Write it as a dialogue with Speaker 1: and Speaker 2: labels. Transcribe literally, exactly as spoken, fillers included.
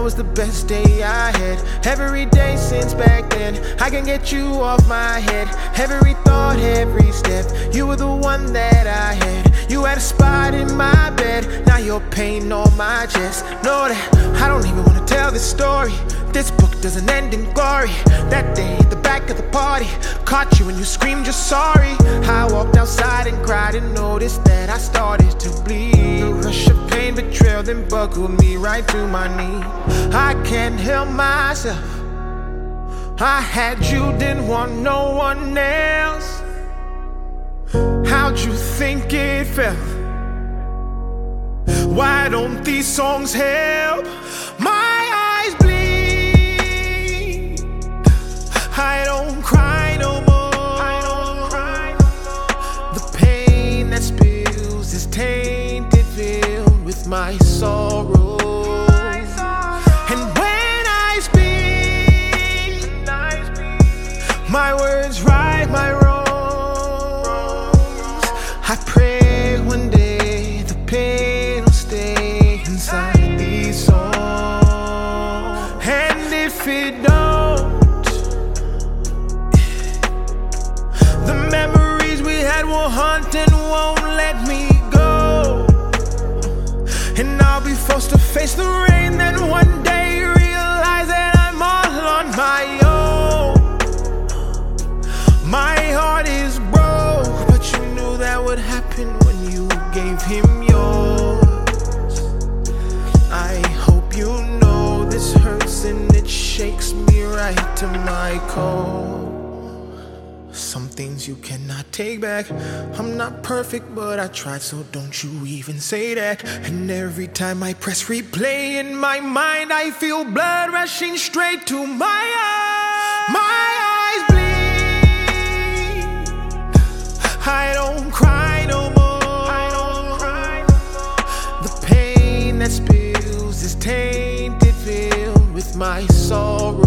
Speaker 1: was the best day I had. Every day since back then, I can get you off my head. Every thought, every step, you were the one that I had. You had a spot in my bed, now you're pain on my chest. Know that I don't even wanna tell this story. This book doesn't end in glory. That day at the back of the party, caught you and you screamed you're sorry. I walked outside and cried and noticed that I started to bleed. The rush of pain, betrayal, then buckled me right to my knee. I can't help myself. I had you, didn't want no one else. How'd you think it felt? Why don't these songs help? My eyes bleed. I don't cry no more. I don't cry no more. The pain that spills is tainted, filled with my sorrow. And when I speak, my words right my wrongs. I pray one day the pain will stay inside these songs. And if it don't, the memories we had will haunt and won't let me go. And I'll be forced to face the rain, then one day realize that I'm all on my own. My heart is broke, but you knew that would happen when you gave him yours. I hope you know this hurts and it shakes me right to my core. Some things you cannot take back. I'm not perfect, but I tried, so don't you even say that. And every time I press replay in my mind, I feel blood rushing straight to my eyes. My eyes bleed. I don't cry no more. I don't cry no more. The pain that spills is tainted, filled with my sorrow.